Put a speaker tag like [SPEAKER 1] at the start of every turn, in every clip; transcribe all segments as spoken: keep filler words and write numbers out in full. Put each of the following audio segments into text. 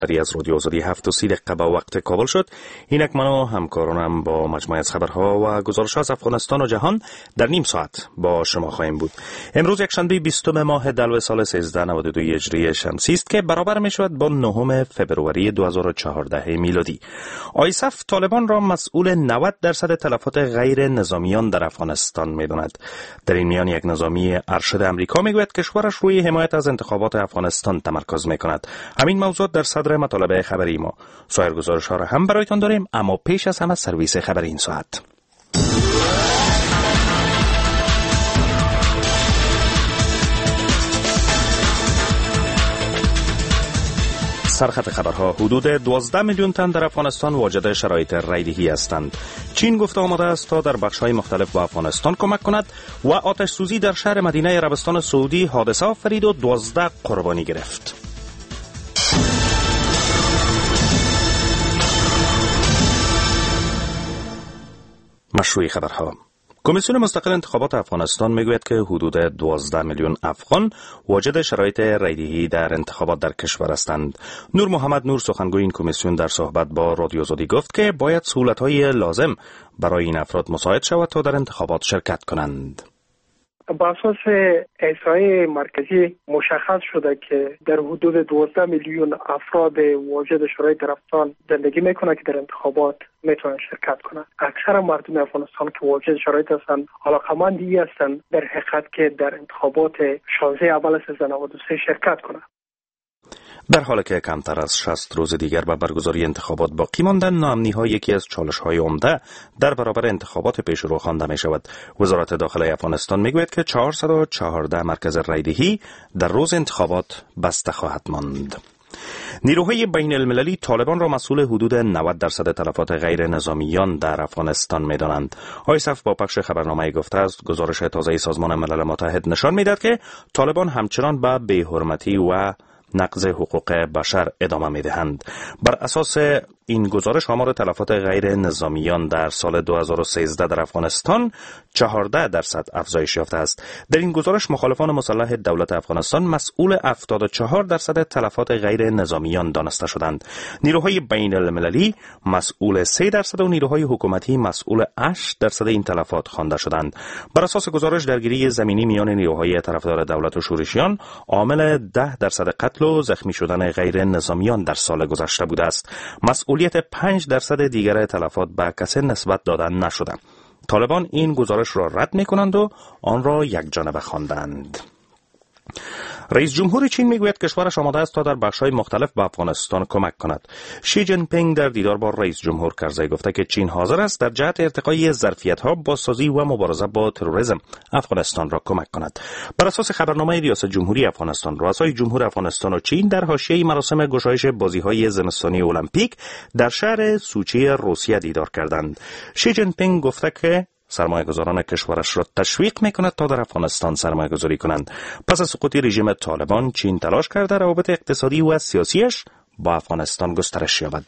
[SPEAKER 1] ری از رادیو آزادی هفت و سی دقیقه با وقت کابل شد. اینک من و همکارانم با مجموعه از خبرها و گزارش‌ها از افغانستان و جهان در نیم ساعت با شما خواهیم بود. امروز یکشنبه بیستم ماه دلو سال سیزده نود و دو هجری شمسی است که برابر می‌شود با نهم فوریه دو هزار و چهارده میلادی. آیسف طالبان را مسئول نود درصد تلفات غیر نظامیان در افغانستان می‌داند. در این میان یک نظامی ارشد امریکا میگوید کشورش روی حمایت از انتخابات افغانستان تمرکز می‌کند. همین موضوع در صدر مطالب خبری ما. سایر گزارش‌ها را هم برایتان داریم، اما پیش از همه سرویس خبری این ساعت. سرخط خبرها: حدود دوازده میلیون تن در افغانستان واجد شرایط رایدهی هستند. چین گفته آماده است تا در بخش‌های مختلف با افغانستان کمک کند و آتش سوزی در شهر مدینه عربستان سعودی حادثه آفرید و دوازده قربانی گرفت. مشروع خبرها: کمیسیون مستقل انتخابات افغانستان میگوید که حدود دوازده میلیون افغان واجد شرایط رایدهی در انتخابات در کشور هستند. نور محمد نور، سخنگوی این کمیسیون، در صحبت با رادیو آزادی گفت که باید سهولت‌های لازم برای این افراد مساعد شود تا در انتخابات شرکت کنند.
[SPEAKER 2] با اساس احصای مرکزی مشخص شده که در حدود دوازده میلیون افراد واجد شرایط در افغانستان زندگی میکنند که در انتخابات میتونن شرکت کنند. اکثر مردم افغانستان که واجد شرایط هستند علاقمندی هستند در حقیقت که در انتخابات شانزده اول سیزده نود و سه شرکت کنند.
[SPEAKER 1] در حالی که کمتر از شصت روز دیگر به برگزاری انتخابات باقی ماندن، ناامنی‌ها یکی از چالش‌های عمده در برابر انتخابات پیش رو خوانده می‌شود. وزارت داخله افغانستان می‌گوید که چهارصد و چهارده مرکز رایدهی در روز انتخابات بسته خواهد ماند. نیروهای بین المللی طالبان را مسئول حدود نود درصد تلفات غیر نظامیان در افغانستان می‌دانند. آیسف با پخش خبرنامه گفته است گزارش تازه سازمان ملل متحد نشان می‌دهد که طالبان همچنان به بی‌حرمتی و نقض حقوق بشر ادامه می‌دهند. بر اساس این گزارش آمار تلفات غیر نظامیان در سال دو هزار و سیزده در افغانستان چهارده درصد افزایش یافته است. در این گزارش مخالفان مسلح دولت افغانستان مسئول هفتاد و چهار درصد تلفات غیر نظامیان دانسته شدند. نیروهای بین المللی مسئول سه درصد و نیروهای حکومتی مسئول هشت درصد این تلفات خوانده شدند. بر اساس گزارش درگیری زمینی میان نیروهای طرفدار دولت و شورشیان عامل ده درصد قتل و زخمی شدن غیر نظامیان در سال گذشته بوده است. مسئولیت پنج درصد دیگر تلفات به کسی نسبت دادن نشده. طالبان این گزارش را رد می‌کنند و آن را یکجانبه خواندند. رئیس جمهور چین میگوید کشورش آماده است تا در بخش‌های مختلف به افغانستان کمک کند. شی جین پینگ در دیدار با رئیس جمهور کرزی گفته که چین حاضر است در جهت ارتقای ظرفیت‌ها، بازسازی و مبارزه با تروریسم افغانستان را کمک کند. بر اساس خبرنامه ریاست جمهوری افغانستان، رؤسای جمهور افغانستان و چین در حاشیه مراسم گشایش بازی‌های زمستانی المپیک در شهر سوچی روسیه دیدار کردند. شی جین پینگ گفته که سرمایه‌گذاران کشورش را تشویق می‌کند تا در افغانستان سرمایه‌گذاری کنند. پس از سقوط رژیم طالبان، چین تلاش کرده روابط اقتصادی و سیاسیش با افغانستان گسترش یابد.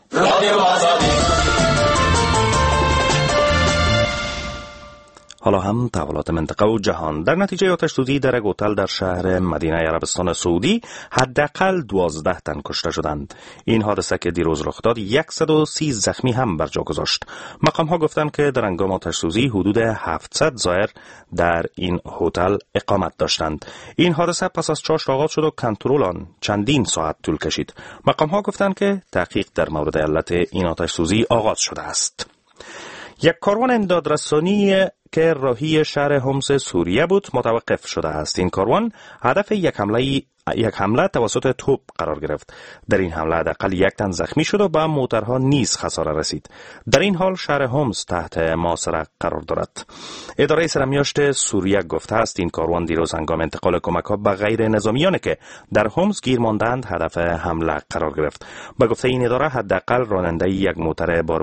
[SPEAKER 1] حالا هم تحولات منطقه و جهان. در نتیجه آتش سوزی در یک هتل در شهر مدینه عربستان سعودی حداقل دوازده تن کشته شدند. این حادثه که دیروز رخ داد صد و سی زخمی هم بر جا گذاشت. مقام ها گفتند که در هنگام آتش سوزی حدود هفتصد زائر در این هتل اقامت داشتند. این حادثه پس از چاشت آغاز شد و کنترل آن چندین ساعت طول کشید. مقام ها گفتند که تحقیق در مورد علت این آتش سوزی آغاز شده است. یک کاروان امدادرسانی که راهی شهر حمص سوریه بود متوقف شده است. این کاروان هدف یک حمله یک حمله توسط توپ قرار گرفت. در این حمله حداقل یک تن زخمی شد و به موترها نیز خساره رسید. در این حال شهر حمص تحت محاصره قرار دارد. اداره سرمیاشت سوریه گفته است این کاروان دیروز هنگام انتقال کمک‌ها به غیر نظامیانی که در حمص گیر ماندند هدف حمله قرار گرفت. به گفته این اداره حداقل راننده یک موتر باربری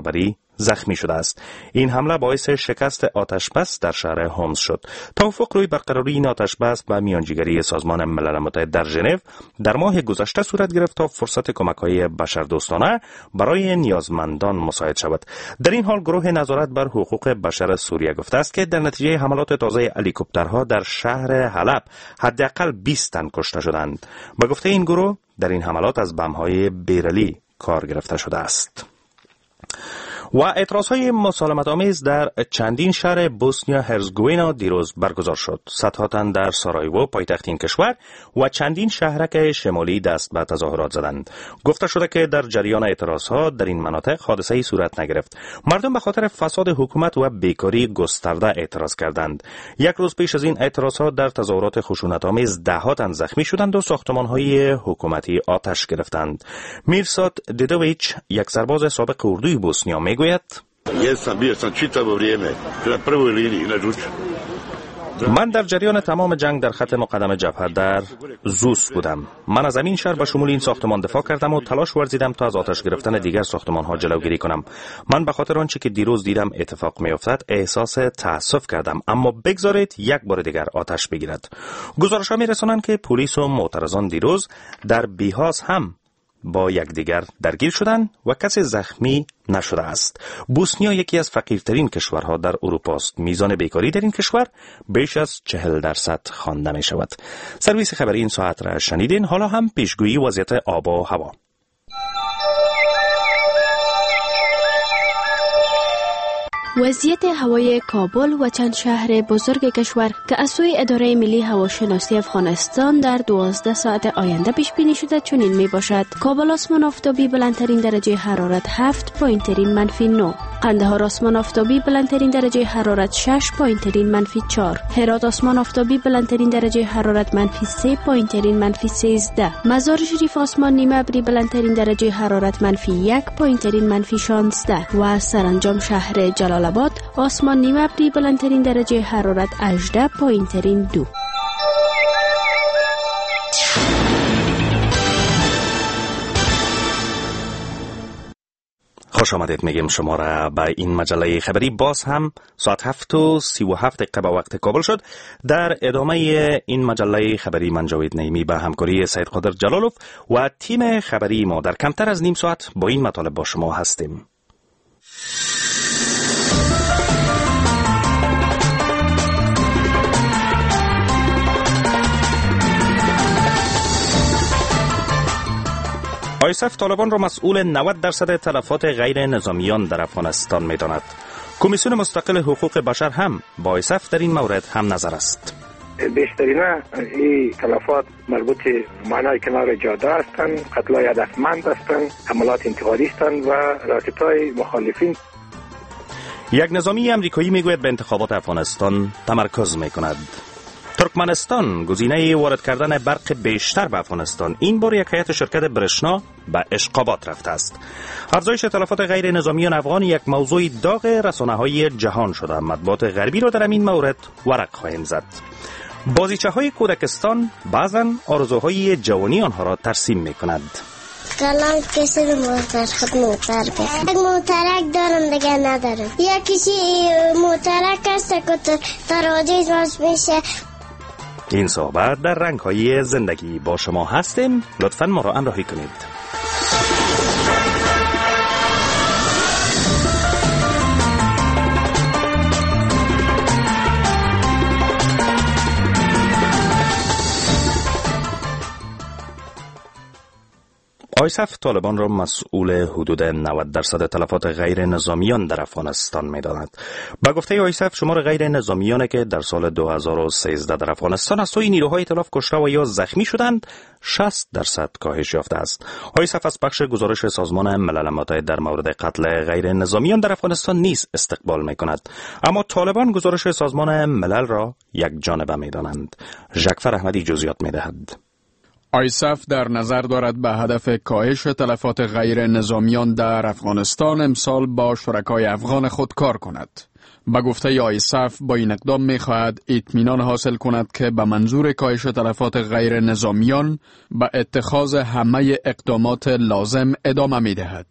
[SPEAKER 1] زخمی شده است. این حمله باعث شکست آتشبس در شهر هومس شد. توافق روی برقراری این آتشبس و میانجیگری سازمان ملل متحد در ژنو در ماه گذشته صورت گرفت تا فرصت کمک‌های بشردوستانه برای نیازمندان مساعد شود. در این حال گروه نظارت بر حقوق بشر سوریه گفته است که در نتیجه حملات تازه هلیکوپترها در شهر حلب حداقل بیست تن کشته شدند. با گفته این گروه در این حملات از بمب‌های بیرلی کار گرفته شده است. و اعتراضهای مسالمت آمیز در چندین شهر بوسنیا هرزگوینا دیروز برگزار شد. صدها تن در سارایوو پایتخت این کشور و چندین شهرک شمالی دست به تظاهرات زدند. گفته شده که در جریان اعتراضها در این مناطق حادثه‌ای صورت نگرفت. مردم به خاطر فساد حکومت و بیکاری گسترده اعتراض کردند. یک روز پیش از این اعتراضها در تظاهرات خشونت آمیز ده تن زخمی شدند و ساختمان‌های حکومتی آتش گرفتند. میرساد دیدویچ، یک سرباز سابق اردوی بوسنیا میگوید
[SPEAKER 3] Jesam, bio sam čitavo vrijeme na prvoj liniji na Đuču.
[SPEAKER 1] من در جریان تمام جنگ در خط مقدم جبهه در زوس بودم. من از این شهر به شمول این ساختمان دفاع کردم و تلاش ورزیدم تا از آتش گرفتن دیگر ساختمان‌ها جلوگیری کنم. من به خاطر آنچه که دیروز دیدم اتفاق می‌افتد احساس تأسف کردم، اما بگذارید یک بار دیگر آتش بگیرد. گزارش‌ها می‌رسانند که پلیس و معترضان دیروز در بیهاس هم با یکدیگر درگیر شدند و کسی زخمی نشده است. بوسنیا یکی از فقیرترین کشورها در اروپا است. میزان بیکاری در این کشور بیش از چهل درصد خوانده می شود. سرویس خبری این ساعت را شنیدین. حالا هم پیشگویی وضعیت آب و هوا.
[SPEAKER 4] وضعیت هوای کابل و چند شهر بزرگ کشور که از سوی اداره ملی هواشناسی افغانستان در دوازده ساعت آینده پیش بینی شده چنین می باشد: کابل آسمان آفتابی بلندترین درجه حرارت هفت، پایینترین منفی نه. قندهار آسمان آفتابی بلندترین درجه حرارت شش، پایینترین منفی چهار. هرات آسمان آفتابی بلندترین درجه حرارت منفی سه، پایینترین منفی سیزده. مزار شریف آسمان نیمه ابری بلندترین درجه حرارت منفی یک، پایینترین منفی شانزده. و سرانجام شهر جلال آباد آسمان نیمه ابری بلندترین درجه حرارت هجده، پایینترین دو.
[SPEAKER 1] خوش آمدید میگیم شما را به این مجله خبری. باز هم ساعت هفت و سی و هفت دقیقه به وقت کابل شد. در ادامه این مجله خبری من جاوید نعیمی به همکاری سید قادر جلالوف و تیم خبری ما در کمتر از نیم ساعت با این مطالب با شما هستیم. آیسف طالبان را مسئول نود درصد تلفات غیر نظامیان در افغانستان می داند. کمیسیون مستقل حقوق بشر هم با آیسف در این مورد هم نظر است.
[SPEAKER 2] بیشترین این تلفات مربوط معنای کنار جاده هستند، قتل‌های هدفمند هستند، حملات انتحاری هستند و راکت‌های مخالفین.
[SPEAKER 1] یک نظامی امریکایی میگوید به انتخابات افغانستان تمرکز میکند. ترکمنستان گزینه وارد کردن برق بیشتر به افغانستان. این بار یک هیئت شرکت برشنا به اشقابات رفته است. افزایش تلفات غیر نظامیان افغان یک موضوع داغ رسانه‌های جهان شده. مطبوعات غربی را در این مورد ورق خواهیم زد. بازیچه‌های کودکستان بعضاً آرزوهای جوانی آنها را ترسیم می‌کند.
[SPEAKER 5] کلان کسی رو موتر خود موتر بکن. یک موترک دارم دیگه ندارم. یا کسی موترک هست که تراجیز باز میشه.
[SPEAKER 1] این صحبت در رنگ‌های زندگی با شما هستیم. لطفاً ما را همراهی کنید. آیسف طالبان را مسئول حدود نود درصد تلفات غیر نظامیان در افغانستان می داند. با گفته آیسف شمار غیر نظامیانی که در سال دو هزار و سیزده در افغانستان از سوی نیروهای ائتلاف کشته و یا زخمی شدند شصت درصد کاهش یافته است. آیسف از بخش گزارش سازمان ملل متحد در مورد قتل غیر نظامیان در افغانستان نیز استقبال می کند. اما طالبان گزارش سازمان ملل را یک جانبه می دانند. ژکفر احمدی جزئیات می دهد.
[SPEAKER 6] آیسف در نظر دارد به هدف کاهش تلفات غیر نظامیان در افغانستان امسال با شرکای افغان خود کار کند. به گفته آیسف با این اقدام می خواهد اطمینان حاصل کند که به منظور کاهش تلفات غیر نظامیان به اتخاذ همه اقدامات لازم ادامه می دهد.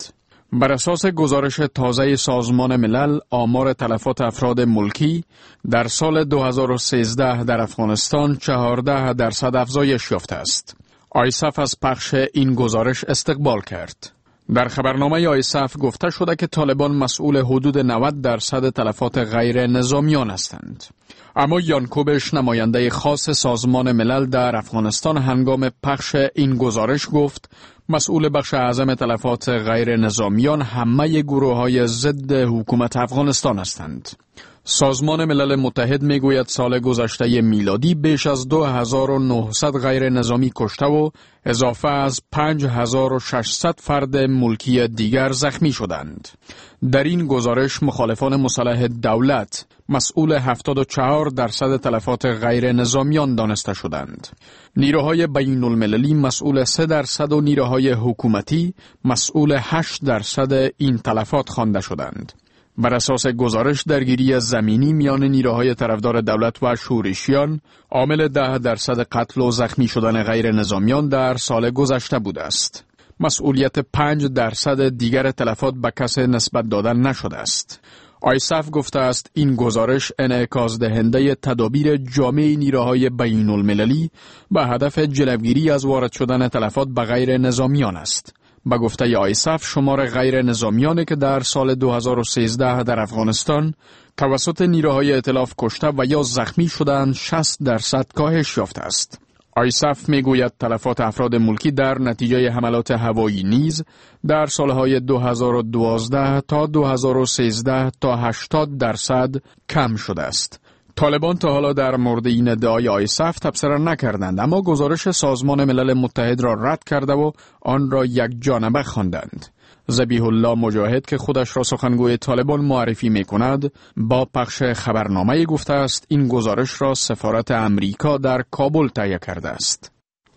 [SPEAKER 6] بر اساس گزارش تازه سازمان ملل، آمار تلفات افراد ملکی در سال دو هزار و سیزده در افغانستان چهارده درصد افزایش یافته است. آیسف از پخش این گزارش استقبال کرد. در خبرنامه آیسف گفته شده که طالبان مسئول حدود نود درصد تلفات غیر نظامیان هستند. اما یان کوبش، نماینده خاص سازمان ملل در افغانستان، هنگام پخش این گزارش گفت مسئول بخش اعظم تلفات غیر نظامیان همه گروه‌های ضد حکومت افغانستان هستند. سازمان ملل متحد میگوید سال گذشته میلادی بیش از دو هزار و نهصد غیر نظامی کشته و اضافه از پنج هزار و ششصد فرد ملکی دیگر زخمی شدند. در این گزارش مخالفان مسلح دولت مسئول هفتاد و چهار درصد تلفات غیر نظامیان دانسته شدند. نیروهای بین المللی مسئول سه درصد و نیروهای حکومتی مسئول هشت درصد این تلفات خوانده شدند. بر اساس گزارش درگیری زمینی میان نیروهای طرفدار دولت و شورشیان عامل ده درصد قتل و زخمی شدن غیر نظامیان در سال گذشته بوده است. مسئولیت پنج درصد دیگر تلفات به کسی نسبت دادن نشده است. آیسف گفته است این گزارش انعکاس دهنده تدابیر جامع نیروهای بین المللی به هدف جلوگیری از وارد شدن تلفات به غیر نظامیان است. با گفته آیسف شمار غیر نظامیانی که در سال دو هزار و سیزده در افغانستان توسط نیروهای ائتلاف کشته و یا زخمی شدند شصت درصد کاهش یافته است. آیسف میگوید تلفات افراد ملکی در نتیجه حملات هوایی نیز در سالهای دو هزار و دوازده تا دو هزار و سیزده تا هشتاد درصد کم شده است. طالبان تا حالا در مورد این ادعای آیسف تبصره نکردند، اما گزارش سازمان ملل متحد را رد کرده و آن را یک جانبه خواندند. ذبیح الله مجاهد که خودش را سخنگوی طالبان معرفی می کند، با پخش خبرنامه گفته است این گزارش را سفارت امریکا در کابل تهیه کرده است.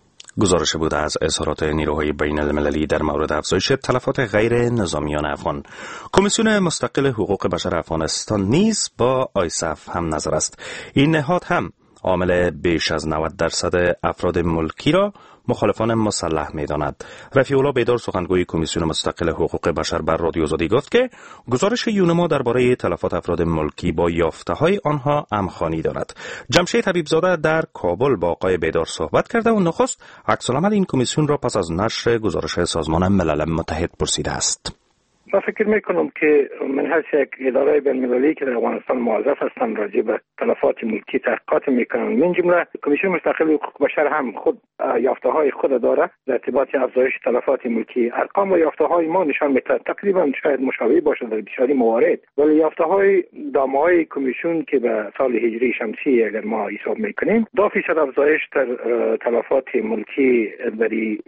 [SPEAKER 1] گزارش بوده از اظهارات نیروهای بین المللی در مورد افزایش تلفات غیر نظامیان افغان. کمیسیون مستقل حقوق بشر افغانستان نیز با آیسف هم نظر است. این نهاد هم عامل بیش از نود درصد افراد ملکی را مخالفان مسلح می داند. رفیع الله بیدار، سخنگوی کمیسیون مستقل حقوق بشر، بر رادیو آزادی گفت که گزارش یونما درباره تلفات افراد ملکی با یافته‌های آنها همخوانی دارد. جمشید حبیبزاده در کابل با آقای بیدار صحبت کرده و نخست عکس‌العمل این کمیسیون را پس از نشر گزارش سازمان ملل متحد پرسیده است.
[SPEAKER 2] من فکر میکنم که من هر یک اداره بین‌المللی که در افغانستان موظف هستند راجع به تلفات ملکی تحقیقات میکنند. من جمله کمیسیون مستقل حقوق بشر هم خود یافته‌های خود داره در ارتباط افزایش تلفات ملکی. ارقام و یافته‌های ما نشان میده تقریبا شاید مشابه باشه در بسیاری موارد، ولی یافته‌های دامه‌های کمیسیون که به سال هجری شمسی اگر ما حساب میکنیم دو فیصد افزایش در تلفات ملکی در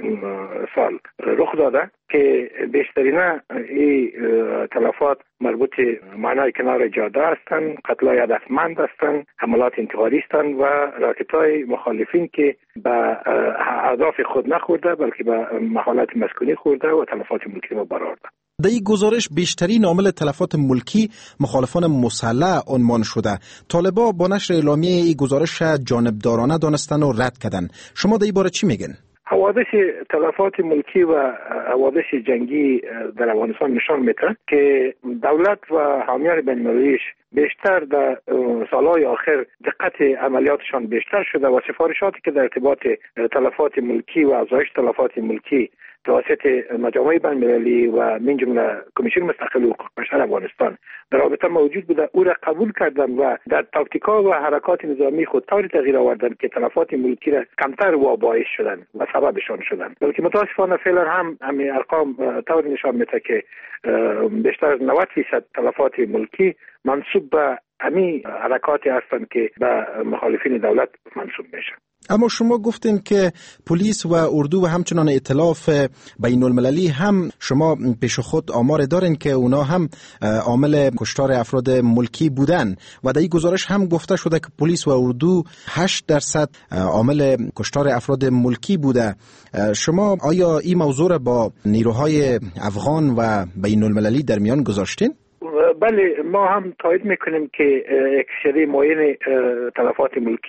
[SPEAKER 2] سال رخ داده که بیشترین این تلفات مربوط معنای کنار جاده هستند، قتل‌های هدفمند هستند، حملات انتحاری هستند و راکت‌های مخالفین که به اهداف خود نخورده بلکه به محالات مسکونی خورده و تلفات ملکی رو برآورده.
[SPEAKER 7] در این گزارش بیشترین عامل تلفات ملکی مخالفان مسلح عنوان شده. طالبان با نشر اعلامیه این گزارش جانبدارانه دانستن و رد کردن. شما در این باره چی میگن؟
[SPEAKER 2] حوادث تلفات ملکی و حوادث جنگی در افغانستان نشان میده که دولت و حامیان بین‌المللیش بیشتر در سالهای آخر دقت عملیاتشان بیشتر شده و سفارشاتی که در ارتباط تلفات ملکی و افزایش تلفات ملکی توسط مجامع بین‌المللی و من جمله کمیسیون مستقل حقوق بشر افغانستان در رابطه موجود بوده، او را قبول کردن و در تاکتیکا و حرکات نظامی خود طوری تغییر آوردن که تلفات ملکی را کمتر و باعث شدن و سببشان شدن. بلکه متاسفانه فعلا هم همین ارقام طوری نشان میده که بیشتر از نود درصد تلفات ملکی منسوب به همین حرکاتی هستند که به مخالفین دولت منسوب میشن.
[SPEAKER 7] اما شما گفتین که پلیس و اردو و همچنان ائتلاف بین المللی هم شما پیش خود آمار دارین که اونا هم عامل کشتار افراد ملکی بودن و در این گزارش هم گفته شده که پلیس و اردو هشت درصد عامل کشتار افراد ملکی بوده. شما آیا این موضوع را با نیروهای افغان و بین المللی در میان گذاشتین؟
[SPEAKER 2] بله، ما هم تایید میکنیم که یک سری معین تلفات ملکی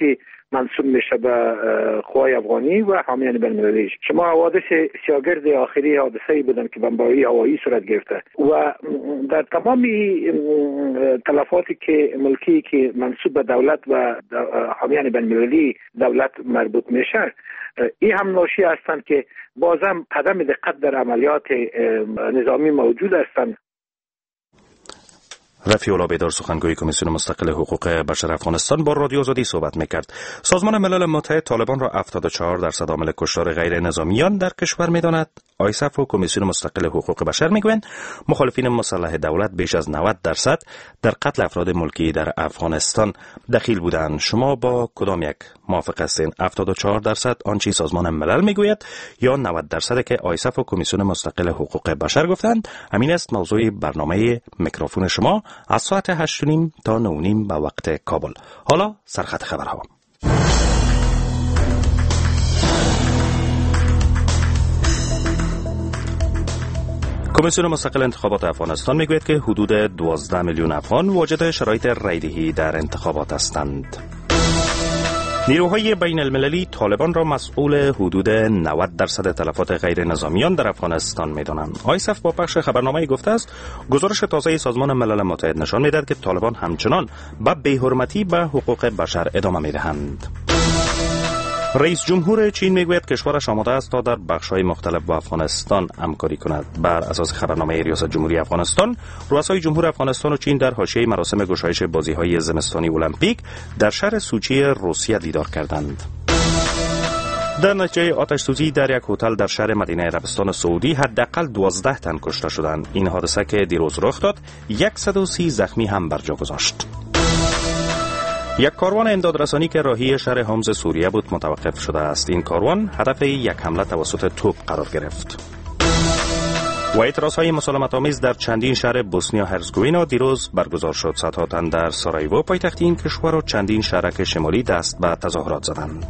[SPEAKER 8] منصوب میشه به قوای افغانی و حامیان بین‌المللیش. شما حوادث سیاگرد آخری حادثه‌ای بودن که بمباری هوایی صورت گرفته و در تمام تلفاتی که ملکی که منصوب به دولت و حامیان بین‌المللی دولت مربوط میشه، این هم ناشی هستند که بازم عدم دقت در عملیات نظامی موجود هستند.
[SPEAKER 1] رفیع الله بیدار، سخنگوی کمیسیون مستقل حقوق بشر افغانستان، با رادیو آزادی صحبت میکرد. سازمان ملل متحد طالبان را هفتاد و چهار درصد عامل کشتار غیر نظامیان در کشور میداند. آیسف و کمیسیون مستقل حقوق بشر میگویند مخالفین مسلح دولت بیش از نود درصد در قتل افراد ملکی در افغانستان دخیل بودند. شما با کدام یک موافق هستین؟ هفتاد و چهار درصد آنچه سازمان ملل میگوید یا نود درصد که آیسف و کمیسیون مستقل حقوق بشر گفتند؟ همین است موضوع برنامه میکروفون شما از ساعت هشت و نیم تا نه و نیم به وقت کابل. حالا سرخط خبرها. کمیسیون مستقل انتخابات افغانستان میگوید که حدود دوازده میلیون افغان واجد شرایط رایدهی در انتخابات هستند. نیروهای بین المللی طالبان را مسئول حدود نود درصد تلفات غیر نظامیان در افغانستان می‌دانند. آیسف با پخش خبرنامه‌ای گفته است گزارش تازه سازمان ملل متحد نشان می‌دهد که طالبان همچنان به بی‌حرمتی به حقوق بشر ادامه می‌دهند. رئیس جمهور چین میگوید کشورش آماده است تا در بخش‌های مختلف با افغانستان همکاری کند. بر اساس خبرنامه ریاست جمهوری افغانستان، رؤسای جمهور افغانستان و چین در حاشیه مراسم گشایش بازی‌های زمستانی المپیک در شهر سوچی روسیه دیدار کردند. در نتیجه آتش سوزی در یک هتل در شهر مدینه عربستان سعودی حداقل دوازده تن کشته شدند. این حادثه که دیروز رخ داد، صد و سی زخمی هم بر جا گذاشت. یک کاروان امدادرسانی که راهی شهر حمص سوریه بود متوقف شده است. این کاروان هدف یک حمله توسط توپ قرار گرفت. و اعتراضهای مسالمت‌آمیز در چندین شهر بوسنیا هرزگوینا دیروز برگزار شد. صدها تن در سارایوو پایتخت این کشور و چندین شهرک شمالی دست به تظاهرات زدند.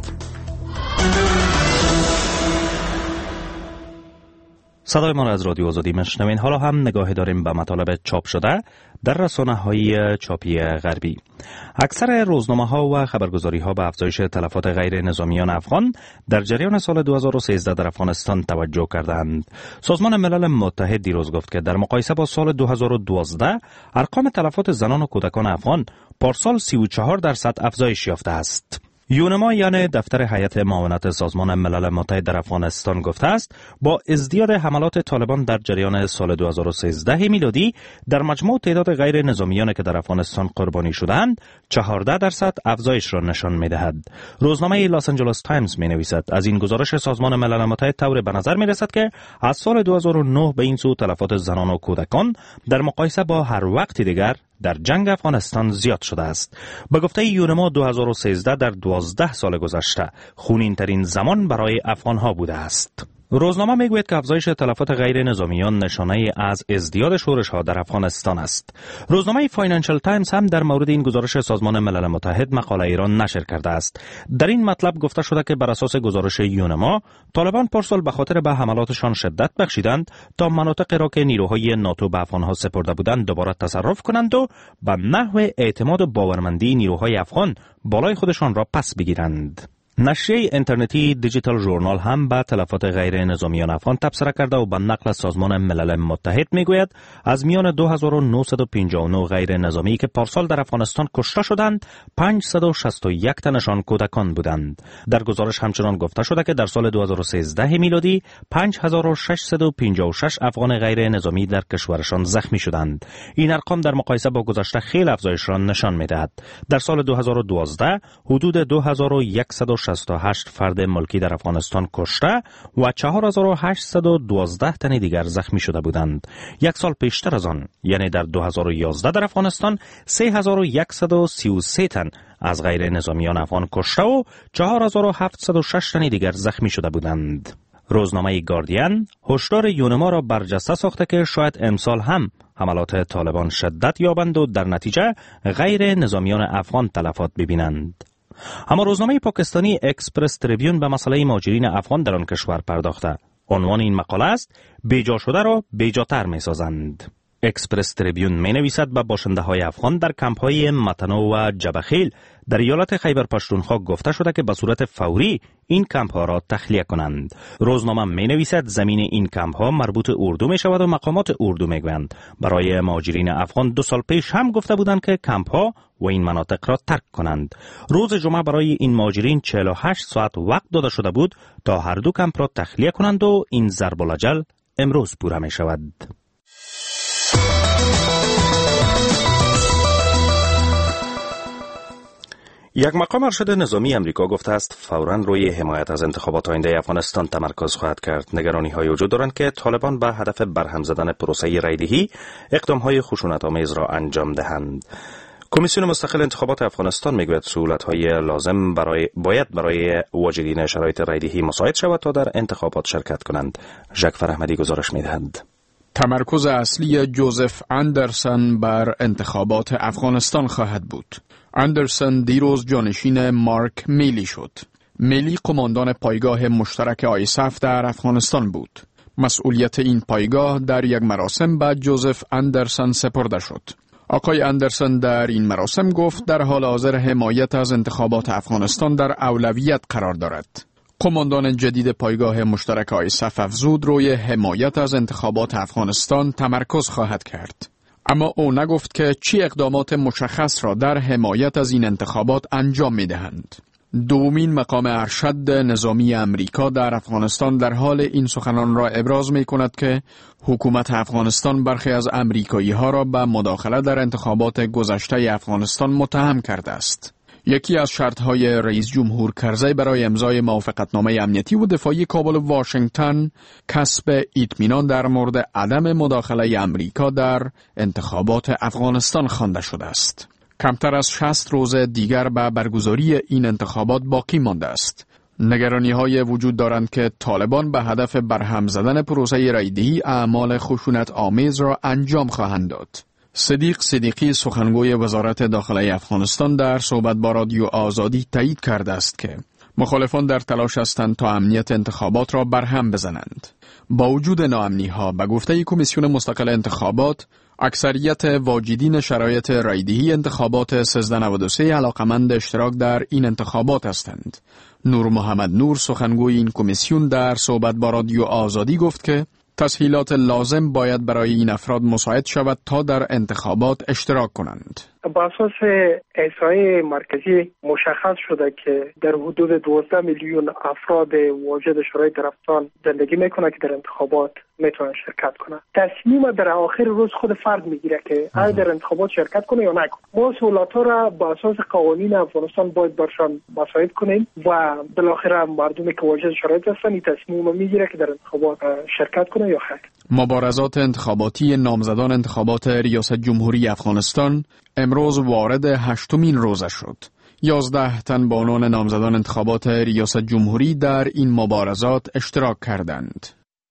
[SPEAKER 1] صدای ما را از رادیو آزادی میشنوین. حالا هم نگاهی داریم به مطالب چاپ شده در رسانه‌های چاپی غربی. اکثر روزنامه‌ها و خبرگزاری‌ها به افزایش تلفات غیر نظامیان افغان در جریان سال دو هزار و سیزده در افغانستان توجه کردند. سازمان ملل متحد دیروز گفت که در مقایسه با سال دو هزار و دوازده ارقام تلفات زنان و کودکان افغان پارسال سی و چهار درصد افزایش یافته است. یونما یعنی دفتر هیئت معاونت سازمان ملل متحد در افغانستان گفته است با ازدیاد حملات طالبان در جریان سال دو هزار و سیزده میلادی در مجموع تعداد غیر نظامیانی که در افغانستان قربانی شدند چهارده درصد افزایش را نشان می‌دهد. روزنامه لاس آنجلس تایمز می‌نویسد از این گزارش سازمان ملل متحد طور به نظر می‌رسد که از سال دو هزار و نه به این سو تلفات زنان و کودکان در مقایسه با هر وقت دیگر در جنگ افغانستان زیاد شده است. به گفته یونما دو هزار و سیزده در دوازده سال گذشته خونین ترین زمان برای افغانها بوده است. روزنامه میگوید که افزایش تلفات غیر نظامیان نشانه از ازدیاد شورش ها در افغانستان است. روزنامه فاینانشل تایمز هم در مورد این گزارش سازمان ملل متحد مقاله ایران نشر کرده است. در این مطلب گفته شده که بر اساس گزارش یونما طالبان پارسال به خاطر به حملاتشان شدت بخشیدند تا مناطقی را که نیروهای ناتو به افغانها سپرده بودند دوباره تصرف کنند و به نحو اعتماد و باورمندی نیروهای افغان بالای خودشان را پس بگیرند. نشریه اینترنتی دیجیتال ژورنال هم به تلفات غیر نظامیان افغان تبصره کرده و به نقل سازمان ملل متحد میگوید از میان دو هزار و نهصد و پنجاه و نه غیر نظامی که پارسال در افغانستان کشته شدند پانصد و شصت و یک تنشان کودکان بودند. در گزارش همچنان گفته شده که در سال دو هزار و سیزده میلادی پنج هزار و ششصد و پنجاه و شش افغان غیر نظامی در کشورشان زخمی شدند. این ارقام در مقایسه با گذشته خیلی افزایش را نشان میدهد. در سال دو هزار و دوازده حدود دو هزار و صد و شصت و هشت فرد ملکی در افغانستان کشته و چهار هزار و هشتصد و دوازده تن دیگر زخمی شده بودند. یک سال پیشتر از آن یعنی در دو هزار و یازده در افغانستان سه هزار و صد و سی و سه تن از غیر نظامیان افغان کشته و چهار هزار و هفتصد و شش تن دیگر زخمی شده بودند. روزنامه گاردین هشدار یونما را برجسته ساخته که شاید امسال هم حملات طالبان شدت یابند و در نتیجه غیر نظامیان افغان تلفات ببینند. اما روزنامه پاکستانی اکسپرس تریبیون به مسئله مهاجرین افغان در آن کشور پرداخته. عنوان این مقاله است بیجا شده را بیجاتر می سازند. اکسپرس تریبیون می نویسد به باشنده های افغان در کمپ های متنو و جبخیل در ایالت خیبر پشتونخوا گفته شده که به صورت فوری این کمپ ها را تخلیه کنند. روزنامه می نویسد زمین این کمپ ها مربوط اردو می شود و مقامات اردو می گویند. برای مهاجرین افغان دو سال پیش هم گفته بودند که کمپ ها و این مناطق را ترک کنند. روز جمعه برای این مهاجرین چهل و هشت ساعت وقت داده شده بود تا هر دو کمپ را تخلیه کنند و این ضرب الاجل امروز پوره می شود. یک مقام ارشد نظامی امریکا گفته است فوراً روی حمایت از انتخابات آینده افغانستان تمرکز خواهد کرد. نگرانی های وجود دارند که طالبان به هدف برهم زدن پروسه رایدهی اقدام های خشونت‌آمیز را انجام دهند. کمیسیون مستقل انتخابات افغانستان میگوید سهولت‌های لازم برای باید برای واجدین شرایط رایدهی مساعد شود تا در انتخابات شرکت کنند. ژک فرحمدی گزارش می‌دهد.
[SPEAKER 6] تمرکز اصلی جوزف اندرسن بر انتخابات افغانستان خواهد بود. اندرسن دیروز جانشین مارک میلی شد. میلی قماندان پایگاه مشترک آیسف در افغانستان بود. مسئولیت این پایگاه در یک مراسم به جوزف اندرسن سپرده شد. آقای اندرسن در این مراسم گفت در حال حاضر حمایت از انتخابات افغانستان در اولویت قرار دارد. قماندان جدید پایگاه مشترک آیسف افزود روی حمایت از انتخابات افغانستان تمرکز خواهد کرد. اما او نگفت که چی اقدامات مشخص را در حمایت از این انتخابات انجام می دهند. دومین مقام ارشد نظامی امریکا در افغانستان در حال این سخنان را ابراز می کند که حکومت افغانستان برخی از امریکایی ها را به مداخله در انتخابات گذشته افغانستان متهم کرده است. یکی از شرطهای رئیس جمهور کرزی برای امضای موافقتنامه امنیتی و دفاعی کابل و واشنگتن کسب اطمینان در مورد عدم مداخله امریکا در انتخابات افغانستان خوانده شده است. کمتر از شصت روز دیگر به برگزاری این انتخابات باقی مانده است. نگرانی‌های وجود دارند که طالبان به هدف برهم زدن پروسه رایدهی اعمال خشونت آمیز را انجام خواهند داد. صدیق صدیقی سخنگوی وزارت داخلی افغانستان در صحبت با رادیو آزادی تایید کرده است که مخالفان در تلاش هستند تا امنیت انتخابات را برهم بزنند. با وجود ناامنی‌ها به گفته کمیسیون مستقل انتخابات، اکثریت واجدین شرایط رایدهی انتخابات سیزده نود و سه علاقمند اشتراک در این انتخابات هستند. نور محمد نور سخنگوی این کمیسیون در صحبت با رادیو آزادی گفت که تسهیلات لازم باید برای این افراد مساعد شود تا در انتخابات اشتراک کنند.
[SPEAKER 2] با اساس احصای مرکزی مشخص شده که در حدود دوازده میلیون افراد واجد شرایط در افغانستان زندگی میکنه که در انتخابات میتونن شرکت کنن. تصمیم در آخر روز خود فرد میگیره که آیا در انتخابات شرکت کنه یا نکنه. ما سهولت‌ها را با اساس قوانین افغانستان باید برشان مساعد کنیم و بالاخره مردمی که واجد شرایط هستن این تصمیم میگیره که در انتخابات شرکت کنه یا خیر.
[SPEAKER 6] مبارزات انتخاباتی نامزدان انتخابات ریاست جمهوری افغانستان امروز وارد هشتمین روزه شد. یازده تن به عنوان نامزدان انتخابات ریاست جمهوری در این مبارزات اشتراک کردند.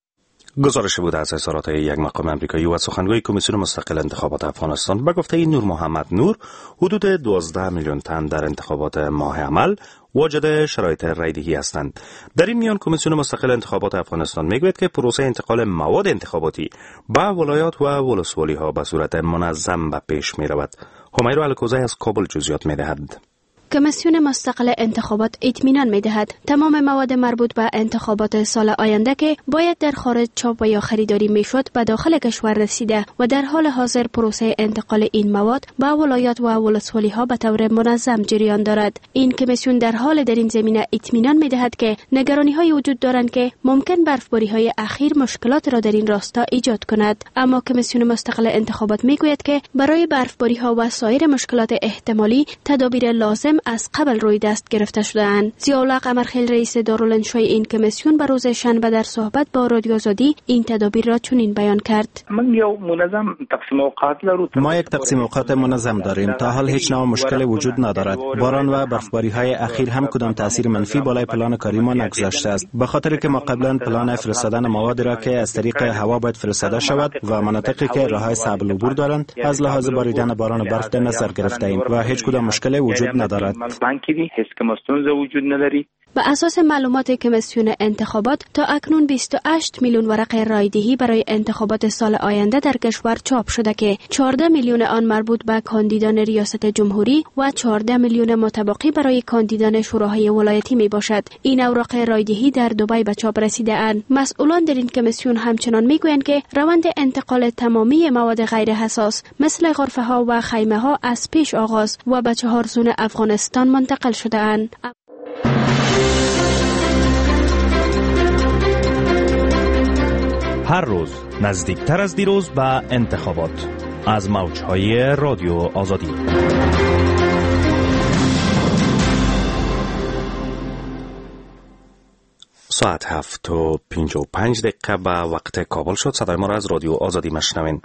[SPEAKER 1] گزارش بود از اظهارات یک مقام امریکایی و سخنگوی کمیسیون مستقل انتخابات افغانستان. به گفته نور محمد نور، حدود دوازده میلیون تن در انتخابات ماه عمل واجد شرایط رایدهی هستند. در این میان کمیسیون مستقل انتخابات افغانستان میگوید که پروسه انتقال مواد انتخاباتی به ولایات و ولسوالی ها به صورت منظم به پیش می رود. همیرو الکوزی از کابل جزئیات می دهد.
[SPEAKER 4] کمیسیون مستقل انتخابات اطمینان می‌دهد تمام مواد مربوط به انتخابات سال آینده که باید در خارج چاپ و یا خریداری میشد به داخل کشور رسیده و در حال حاضر پروسه انتقال این مواد به ولایات و ولسوالی ها به طور منظم جریان دارد. این کمیسیون در حال در این زمینه اطمینان می‌دهد که نگرانی‌های وجود دارند که ممکن برفباری‌های اخیر مشکلات را در این راستا ایجاد کند، اما کمیسیون مستقل انتخابات میگوید که برای برفباری‌ها و سایر مشکلات احتمالی تدابیر لازم از قبل روی دست گرفته شده‌اند. ضیاءالله قمرخیل رئیس دارالانشای این کمیسیون به روز شنبه در صحبت با رادیو آزادی این تدابیر را چنین بیان کرد:
[SPEAKER 9] من یو منظم تقسیم اوقات لرو.
[SPEAKER 10] ما یک تقسیم اوقات منظم داریم. تا حال هیچ نوع مشکل وجود ندارد. باران و برفباری‌های اخیر هم کدام تاثیر منفی بالای پلان کاری ما نگذاشته است. به خاطر که ما قبلا پلان فرستادن مواد را که از طریق هوا باید فرستاده شود و مناطقی که راههای صعب العبور دارند از لحاظ باریدن باران و برف در نظر گرفته ایم و هیچ کدام مشکل وجود ندارد.
[SPEAKER 9] بانکی هیڅ کوم ستونزه وجود نداری.
[SPEAKER 4] به اساس معلومات کمیسیون انتخابات تا اکنون بیست و هشت میلیون ورقه رایدهی برای انتخابات سال آینده در کشور چاپ شده که چهارده میلیون آن مربوط به کاندیدان ریاست جمهوری و چهارده میلیون متبقی برای کاندیدان شوراهای ولایتی می باشد. این اوراق رایدهی در دبی به چاپ رسیده اند. مسئولان در این کمیسیون همچنان می گویند که روند انتقال تمامی مواد غیر حساس مثل غرفه ها و خیمه ها از پیش آغاز و به چهار زون افغانستان منتقل شده اند.
[SPEAKER 1] هر روز نزدیکتر از دیروز به انتخابات از موجهای رادیو آزادی. ساعت هفت و پنج و پنج دقیقه به وقت کابل شد. صدای ما را از رادیو آزادی مشنوین.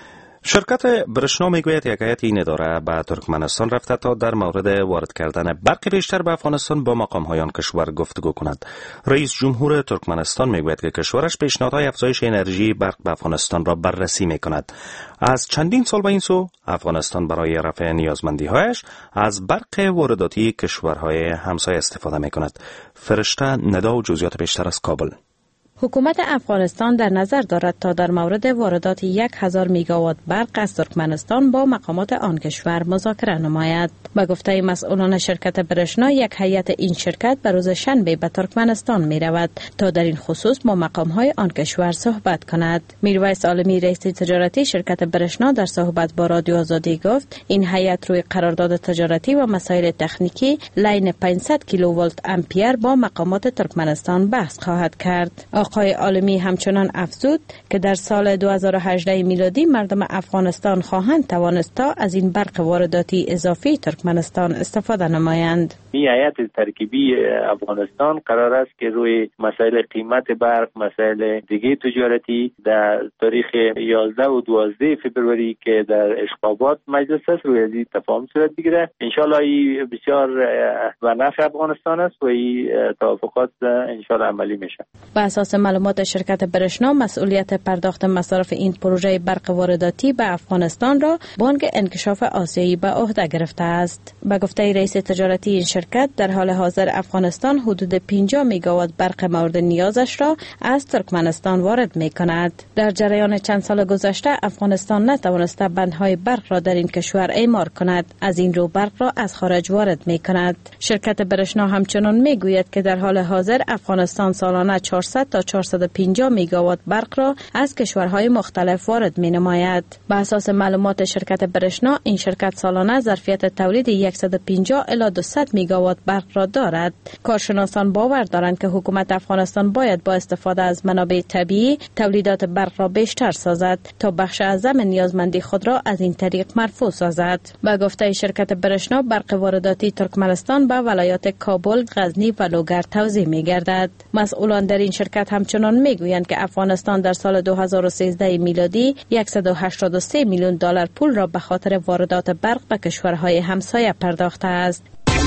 [SPEAKER 1] شرکت برشنا میگوید یک هیئت این اداره به ترکمنستان رفته تا در مورد وارد کردن برق بیشتر به افغانستان با مقام‌های آن کشور گفتگو کند. رئیس جمهور ترکمنستان میگوید که کشورش پیشنهادهای افزایش انرژی برق به افغانستان را بررسی میکند. از چندین سال به این سو افغانستان برای رفع نیازمندی‌هایش از برق وارداتی کشورهای همسایه استفاده میکند. فرشته ندا و جزئیات بیشتر از کابل.
[SPEAKER 11] حکومت افغانستان در نظر دارد تا در مورد واردات یک هزار میگاوات برق از ترکمنستان با مقامات آن کشور مذاکره نماید. به گفته مسئولان شرکت برشنا، یک هیئت این شرکت به روز شنبه به ترکمنستان می رود تا در این خصوص با مقام‌های آن کشور صحبت کند. میرویس عالمی، رئیس تجارتی شرکت برشنا، در صحبت با رادیو آزادی گفت این هیئت روی قرارداد تجارتی و مسائل تکنیکی لین پانصد کیلوولت امپیر با مقامات ترکمنستان بحث خواهد کرد. آقای عالمی همچنان افزود که در سال دو هزار و هجده میلادی مردم افغانستان خواهند توانست از این برق وارداتی اضافی ترکمنستان استفاده نمایند.
[SPEAKER 9] این هیئت ترکیبی افغانستان قرار است که روی مسائل قیمت برق، مسائل دیگه تجارتی در تاریخ یازده و دوازده فوریه که در اشخابات مجلس است روی این تفاهم صورت بگیره. ان شاء الله این بسیار به نفع افغانستان است و این توافقات ان شاء الله عملی میشه.
[SPEAKER 11] به اساس معلومات شرکت برشنا، مسئولیت پرداخت مصارف این پروژه برق وارداتی به افغانستان را بانک انکشاف آسیایی به عهده گرفته است. به گفته رئیس تجارتی این شرکت، در حال حاضر افغانستان حدود پنجاه میگاوات برق مورد نیازش را از ترکمنستان وارد می کند. در جریان چند سال گذشته افغانستان نتوانسته بندهای برق را در این کشور اعمار کند، از این رو برق را از خارج وارد می کند. شرکت برشنا همچنان می گوید که در حال حاضر افغانستان سالانه چهارصد تا چهارصد و پنجاه میگاوات برق را از کشورهای مختلف وارد می نماید. به اساس معلومات شرکت برشنا، این شرکت سالانه ظرفیت تولید صد و پنجاه الی دویست میگاوات برق را دارد. کارشناسان باور دارند که حکومت افغانستان باید با استفاده از منابع طبیعی تولیدات برق را بیشتر سازد تا بخش اعظم نیازمندی خود را از این طریق مرفوع سازد. به گفته شرکت برشنا، برق وارداتی ترکمنستان به ولایات کابل، غزنی و لوگر توزیع می گردد. مسئولان در این شرکت همچنان می گویند که افغانستان در سال دو هزار و سیزده میلادی صد و هشتاد و سه میلیون دلار پول را به خاطر واردات برق به کشورهای همسایه پرداخته است.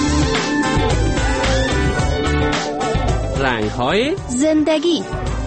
[SPEAKER 12] رنگ‌های
[SPEAKER 4] زندگی.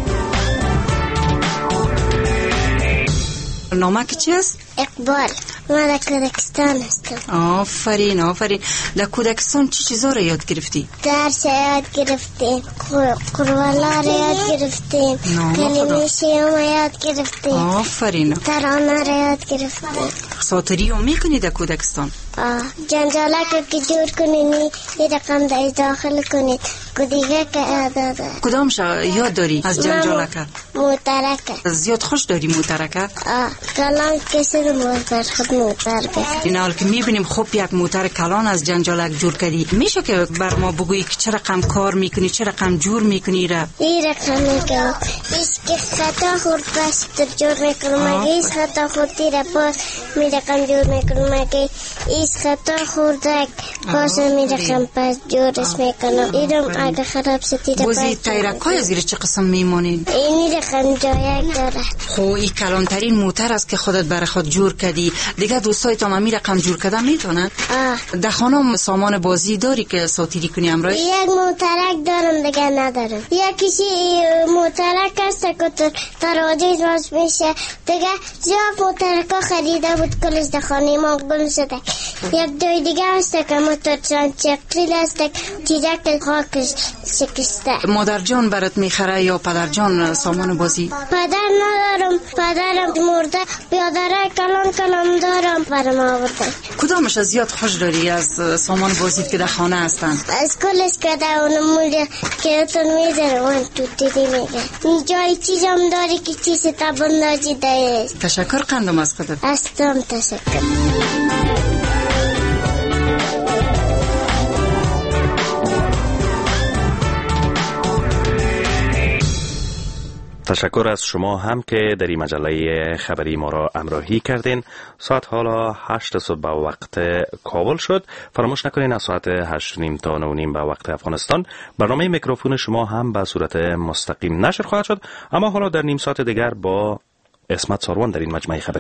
[SPEAKER 12] نامه که چی است؟
[SPEAKER 5] اقبال. من در کودکستان هستم.
[SPEAKER 12] آفرین آفرین. در کودکستان چی چیزا را یاد گرفتی؟
[SPEAKER 5] درس یاد گرفتیم، قرآن را یاد گرفتیم، کلمه شیام یاد گرفتیم.
[SPEAKER 12] آفرین.
[SPEAKER 5] ترانه را یاد گرفتیم.
[SPEAKER 12] ساتری هم میکنی در کودکستان؟
[SPEAKER 5] آه. جنجالک که جور کنید یه رقم در داخل کنید کدیگه که اعداده.
[SPEAKER 12] کدامش یاد داری از جنجالک؟
[SPEAKER 5] موترکه.
[SPEAKER 12] زیاد خوش داری موترکه؟
[SPEAKER 5] آه. کلان کسی رو موتر خود موتر بکنید.
[SPEAKER 12] این حال که میبینیم خوب یک موتر کلان از جنجالک جور کردی، میشه که بر ما بگویی که چه رقم کار میکنی، چه رقم جور میکنی را؟
[SPEAKER 5] این رقمی که ایش که خطا خورد پس جور میکنم، مگه ایش خطا خوردی را پاس میرقم جور میکنم، مگه ایش خطا خوردک پاس میرقم پس جورش میکنم. ایرم اگه خراب ستی را
[SPEAKER 12] بازی تیرکای زیر چه قسم میمانین؟
[SPEAKER 5] اینی رقم جایک داره.
[SPEAKER 12] خو این کلانترین موتر است که خودت برای خود جور کردی. دیگه دوستای تو هم رقم جور کردن میتونن؟
[SPEAKER 5] آه.
[SPEAKER 12] در خانه سامان بازی داری که ساتیری کنی امروز؟
[SPEAKER 5] یک موترک دارم دیگه ندارم. یکیشی موترک است که تراجیز باز میشه دیگه. زیاد موترک ها خریده بود کلش در خانه ما گل شده. یک دوی دیگه هست که موتورسان چقیل است که تیرک خاکش شکسته.
[SPEAKER 12] مادر جان برات میخره یا پدر جان سامان بازی؟
[SPEAKER 5] پدر ندارم، پدرم مرده، بیادره کلان کلام دارم برام آورده.
[SPEAKER 12] کدامش از زیاد خوش داری از سامان بازی که در خانه هستن؟
[SPEAKER 5] از کلش که در اونمولی که اتون میذاره اون تو دیدی میگه جای چیزم داری که چیز تبنداجی دایست.
[SPEAKER 12] تشکر قندم از خودت.
[SPEAKER 5] استم تشکر.
[SPEAKER 1] تشکر از شما هم که در این مجله خبری ما را همراهی کردین. ساعت حالا هشت صبح به وقت کابل شد. فراموش نکنین از ساعت هشت نیم تا نه نیم به وقت افغانستان برنامه میکروفون شما هم به صورت مستقیم نشر خواهد شد. اما حالا در نیم ساعت دیگر با اسمت ساروان در این مجمع خبری